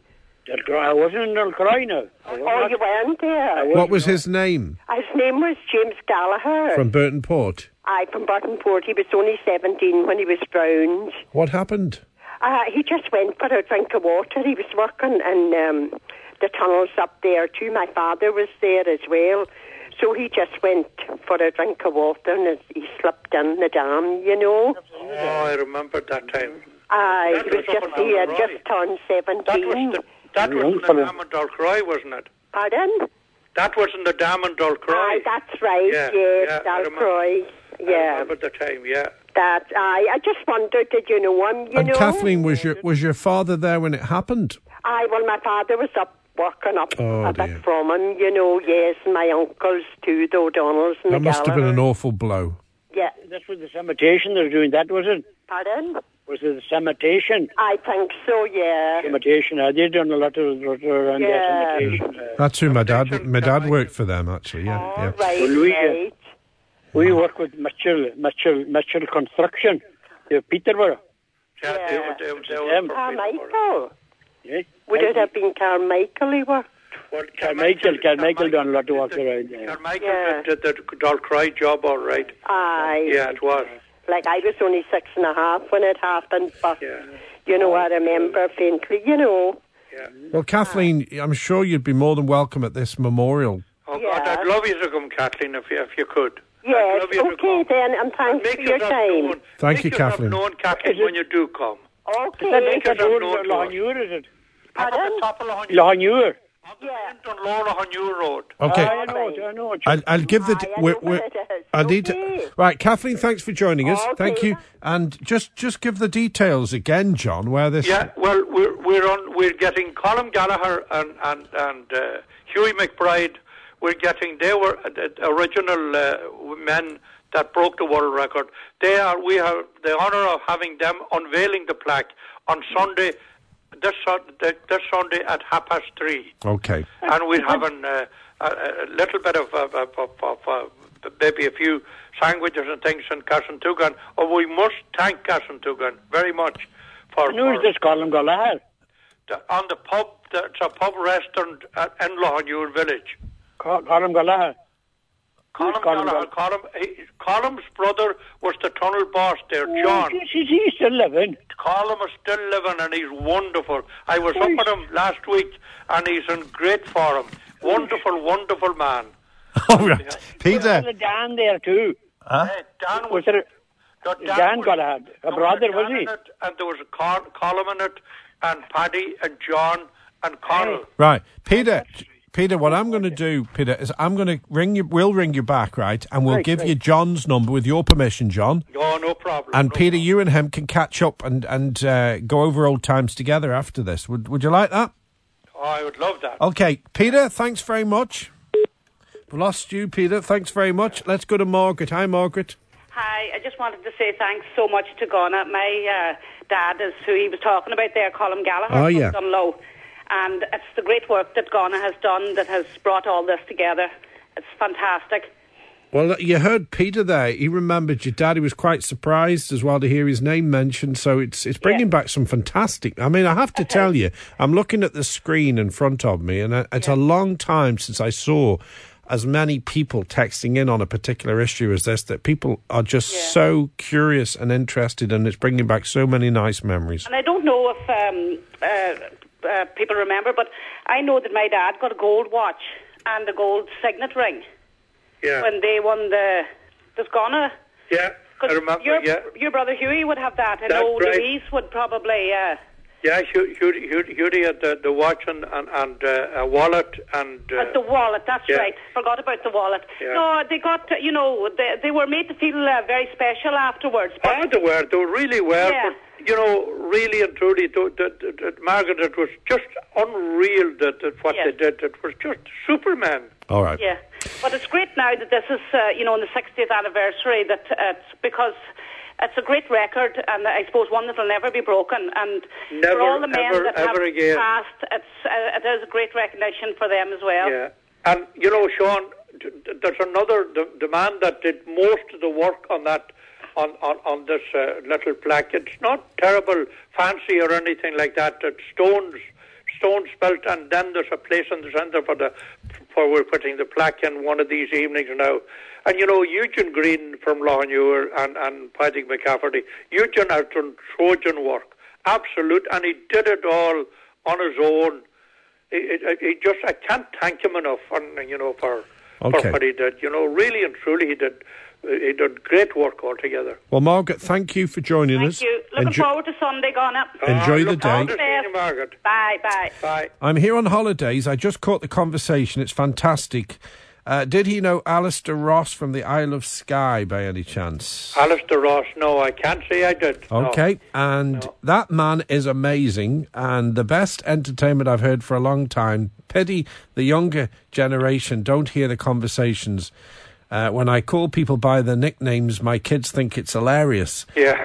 I wasn't in Dalcroy now. I was Oh, not- you weren't there? What was his name? His name was James Gallagher. From Burton Port. Aye, from Burtonport. He was only seventeen when he was drowned. What happened? Uh, he just went for a drink of water. He was working in um, the tunnels up there too. My father was there as well. So he just went for a drink of water and he slipped in the dam, you know. Oh, I remember that time. Aye, That he was was up just, in he had Dalcroy. just turned That seventeen. was the, that was in the dam in Dalcroy, wasn't it? Pardon? That was in the dam in Dalcroy. Aye, that's right, Yeah, yes, yeah, I remember- Dalcroy. I Yeah, remember the time, yeah. that, aye. I just wondered, did you know him, you And know? Kathleen, was your was your father there when it happened? Aye, well, my father was up working up Oh, a dear. bit from him, you know, yes, and my uncles too, the O'Donnells and That the must have been an Gallaghers. awful blow. Yeah, That's what the cementation they're doing. That was it. pardon? Was it the cementation? I think so, yeah. Cementation. Uh, they've done a lot of lot around Yeah. their cementation. Uh, That's who my dad my dad worked for them actually. Yeah, All yeah. right, Well, we, uh, right. we work with Mitchell, Mitchell, Mitchell Construction. They're Peterborough. Yeah, they, Yeah. they, they, they were Them. for Peterborough. Carmichael. Yeah. Would it have been Carmichael he worked? Well, Carmichael, Carmichael done a lot of work around there. Carmichael Yeah. did the, the Dalcroy job all right. Aye. Yeah, it was. Like, I was only six and a half when it happened, but, Yeah. you know, I remember faintly, you know. Yeah. Well, Kathleen, I'm sure you'd be more than welcome at this memorial. Oh, Yeah. God, I'd love you to come, Kathleen, if you, if you could. I'd Yes, love you to okay come. then, and thanks Make for your yourself time. known. Thank Make you, yourself Kathleen. known, Kathleen, when you do come. Okay. Is that yourself road known to Lahonure, is it? Pardon? Lahonure. Yeah. On Lola on New Road. Okay, I know, I know. I'll, I'll give the. Aye, I we're, know we're, what it is. I need Okay. to. Right, Kathleen, thanks for joining us. Okay. Thank you, and just just give the details again, John. Where this? Yeah, well, we're we're on. We're getting Colin Gallagher and and and uh, Hughie McBride. We're getting. They were the original uh, men that broke the world record. They are. We have the honour of having them unveiling the plaque on Sunday. This Sun- this Sunday at half past three. Okay. And we're having uh, a, a little bit of, of, of, of, of uh, maybe a few sandwiches and things in Cassantugan. Oh, we must thank Cassantugan very much for... And who's this Colin Gallagher? The, on the pub, the, it's a pub restaurant at, in Lohanure village. Co- Colin Gallagher? Colin Gallagher. Colin, he, Colin's brother was the tunnel boss there, oh, John. Is he still living? Colin is still living and he's wonderful. I was oh, up with him last week and he's in great form. Wonderful, wonderful man. All right. Yeah. Peter. Was Dan there too? Huh? Hey, Dan was, was there... No, Dan, Dan was, got a, a brother, was, was he? It, and there was a Col- Colin in it, and Paddy, and John, and Conal. Right. Peter, Peter, what I'm going to do, Peter, is I'm going to ring you, we'll ring you back, right? And we'll right, give right. you John's number with your permission, John. Oh, no problem. And no Peter, problem. you and him can catch up and, and uh, go over old times together after this. Would, would you like that? Oh, I would love that. Okay. Peter, thanks very much. We've lost you, Peter. Thanks very much. Let's go to Margaret. Hi, Margaret. Hi, I just wanted to say thanks so much to Ghana. My uh, dad is who he was talking about there, Colin Gallagher oh, yeah. from Dunlow. And it's the great work that Ghana has done that has brought all this together. It's fantastic. Well, you heard Peter there. He remembered your dad. He was quite surprised as well to hear his name mentioned. So it's it's bringing yeah. back some fantastic... I mean, I have to okay. tell you, I'm looking at the screen in front of me, and it's yeah. a long time since I saw as many people texting in on a particular issue as this, that people are just yeah. so curious and interested, and it's bringing back so many nice memories. And I don't know if um, uh, uh, people remember, but I know that my dad got a gold watch and a gold signet ring yeah. when they won the... Does Ghana... Yeah, I remember, your, yeah. Your brother Hughie would have that. I That's know right. Louise would probably... Uh, Yeah, Hughie, Hughie, Hughie had the, the watch and, and, and uh, a wallet and... Uh, uh, the wallet, that's yeah. right. Forgot about the wallet. Yeah. No, they got, you know, they, they were made to feel uh, very special afterwards. But oh, they were. They were really well. Yeah. But, you know, really and truly, that, that, that, Margaret, it was just unreal that, that what yes. they did. It was just Superman. All right. Yeah. But it's great now that this is, uh, you know, in the sixtieth anniversary, that uh, it's because... It's a great record, and I suppose one that will never be broken. And never, for all the men ever, that have again. passed, it's, uh, it is a great recognition for them as well. Yeah. And, you know, Sean, there's another, the, the man that did most of the work on that, on, on, on this uh, little plaque. It's not terrible, fancy or anything like that. It's stones, stones built, and then there's a place in the centre for the, for we're putting the plaque in one of these evenings now. And, you know, Eugene Green from Lohanure and, and Paddy McCafferty, Eugene has done Trojan work, absolute, and he did it all on his own. He, he, he just, I can't thank him enough, on, you know, for, okay. for what he did. You know, really and truly, he did he did great work altogether. Well, Margaret, thank you for joining thank us. Thank you. Looking Enjoy- forward to Sunday, Ghana. Enjoy uh, the day. To seeing you, Margaret. Bye, bye. Bye. I'm here on holidays. I just caught the conversation. It's fantastic. Uh, did he know Alistair Ross from the Isle of Skye by any chance? Alistair Ross, no, I can't say I did. Okay, no. and no. that man is amazing and the best entertainment I've heard for a long time. Pity the younger generation don't hear the conversations. Uh, when I call people by their nicknames, my kids think it's hilarious. Yeah.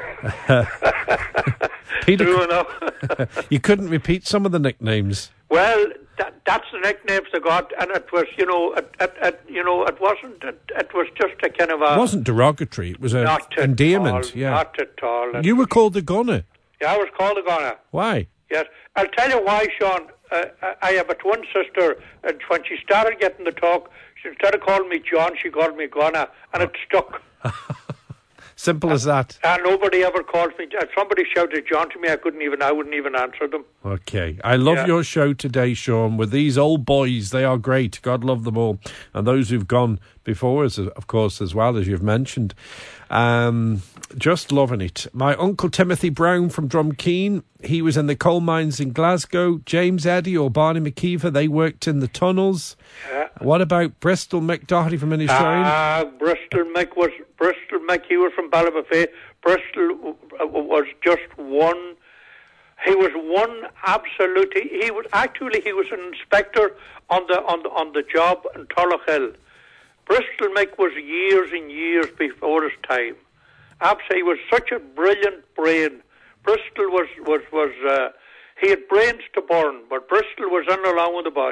Peter, True enough. You couldn't repeat some of the nicknames. Well, that, that's the nicknames they got, and it was, you know, it, it, it, you know, it wasn't. It, it was just a kind of a. It wasn't derogatory. It was a not endearment. All, yeah, not at all. You were called the Gunner. Yeah, I was called the Gunner. Why? Yes, I'll tell you why, Sean. Uh, I have a twin sister, and when she started getting the talk, she, instead of calling me John, she called me Gunner, and it stuck. Simple as that. And nobody ever calls me. If somebody shouted John to me, I couldn't even. I wouldn't even answer them. Okay, I love yeah. your show today, Sean. With these old boys, they are great. God love them all, and those who've gone before us, of course, as well as you've mentioned. Um, just loving it. My uncle Timothy Brown from Drumkeen, he was in the coal mines in Glasgow. James Eddy or Barney McKeever, they worked in the tunnels. Yeah. What about Bristol Mick Doherty from Inishowen? Ah, uh, Bristol Mick was Bristol Mick. He was from Ballybofey. Bristol was just one. He was one absolute. He, he was actually he was an inspector on the on the on the job in Tullahill. Bristol Mick was years and years before his time. Absolutely, he was such a brilliant brain. Bristol was was was uh, he had brains to burn, but Bristol was in along with the boys.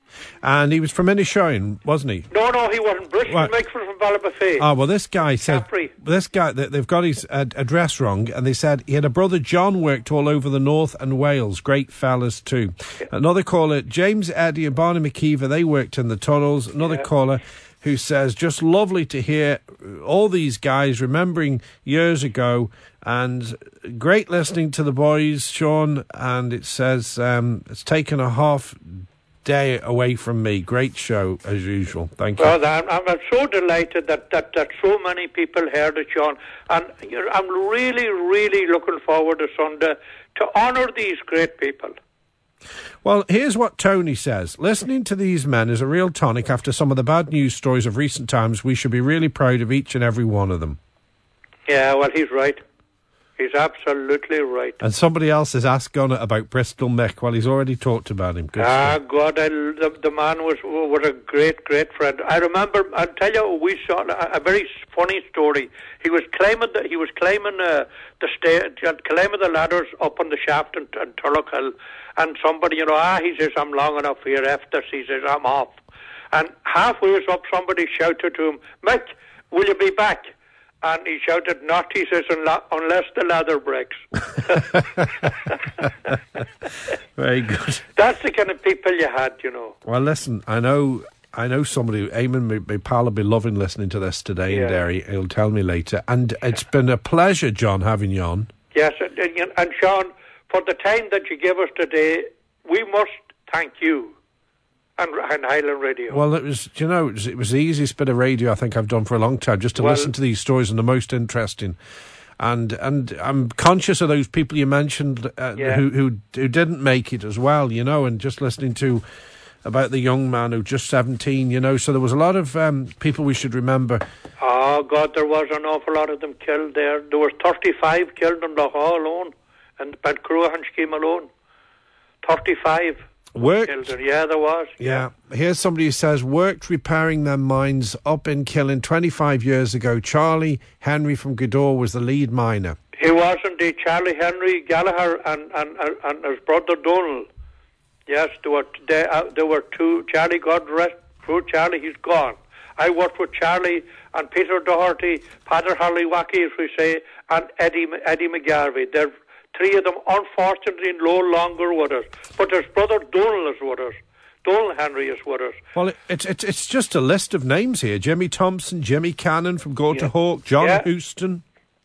And he was from Inishowen, wasn't he? No, no, he wasn't. Bristol Right. Mickford from Ballybofey. Oh, well, this guy said... Capri. This guy, they- they've got his uh, address wrong, and they said he had a brother, John, worked all over the North and Wales. Great fellas, too. Yeah. Another caller, James Eddy and Barney McKeever, they worked in the tunnels. Another yeah. caller who says, just lovely to hear all these guys remembering years ago, and great listening to the boys, Sean, and it says um, it's taken a half day away from me. Great show, as usual. Thank you. Well, I'm, I'm so delighted that, that, that so many people heard it, Sean, and you know, I'm really, really looking forward to Sunday to honour these great people. Well, here's what Tony says. Listening to these men is a real tonic after some of the bad news stories of recent times. We should be really proud of each and every one of them. Yeah, well, he's right. He's absolutely right. And somebody else has asked Gunnar about Bristol Mick. Well, he's already talked about him. Good ah, stuff. God, I, the, the man was was a great, great friend. I remember, I'll tell you, we saw a, a very funny story. He was climbing the, he was climbing uh, the stair, climbing the ladders up on the shaft in, in Turlock Hill, and somebody, you know, ah, he says, I'm long enough here. After he says, I'm off. And halfway up, somebody shouted to him, Mick, will you be back? And he shouted, not, he says, unless the ladder breaks. Very good. That's the kind of people you had, you know. Well, listen, I know I know somebody, Eamon, my, my pal, will be loving listening to this today yeah. in Derry. He'll tell me later. And yeah. it's been a pleasure, John, having you on. Yes, and, and Sean, for the time that you give us today, we must thank you. And, and Highland Radio. Well, it was, you know, it was, it was the easiest bit of radio I think I've done for a long time, just to well, listen to these stories, and the most interesting. And and I'm conscious of those people you mentioned uh, yeah. who, who who didn't make it as well, you know, and just listening to about the young man who just seventeen, you know, so there was a lot of um, people we should remember. Oh, God, there was an awful lot of them killed there. There were thirty-five killed in Lough alone, and Balcruachan scheme alone. thirty-five. Worked, yeah, there was. Yeah. yeah. Here's somebody who says, worked repairing them mines up in Killin twenty-five years ago. Charlie Henry from Gweedore was the lead miner. He was indeed. Charlie Henry Gallagher and, and, and his brother Donald. Yes, there were, they, uh, there were two. Charlie, God rest, poor Charlie, he's gone. I worked with Charlie and Peter Doherty, Padder Harley-Wacky, as we say, and Eddie, Eddie McGarvey. They're three of them, unfortunately, no longer with us. But his brother Donald is with us. Donald Henry is with us. Well, it, it's it's it's just a list of names here. Jimmy Thompson, Jimmy Cannon from Gorta yeah. Hawk, John yeah. Houston.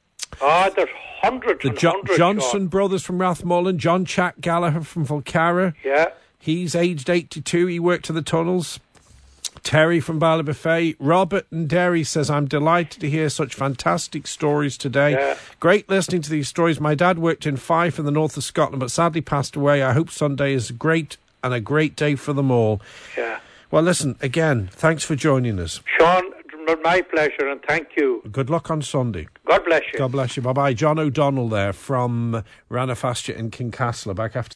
Ah, there's hundreds the and jo- hundreds. Johnson John. brothers from Rathmullen, John Chack Gallagher from Volcara. Yeah. He's aged eighty-two. He worked in the tunnels. Terry from Ballybofey. Robert in Derry says, I'm delighted to hear such fantastic stories today. Yeah. Great listening to these stories. My dad worked in Fife in the north of Scotland, but sadly passed away. I hope Sunday is great and a great day for them all. Yeah. Well, listen, again, thanks for joining us. Sean, my pleasure, and thank you. Good luck on Sunday. God bless you. God bless you. Bye-bye. John O'Donnell there from Ranafastia in Kincastle. Back after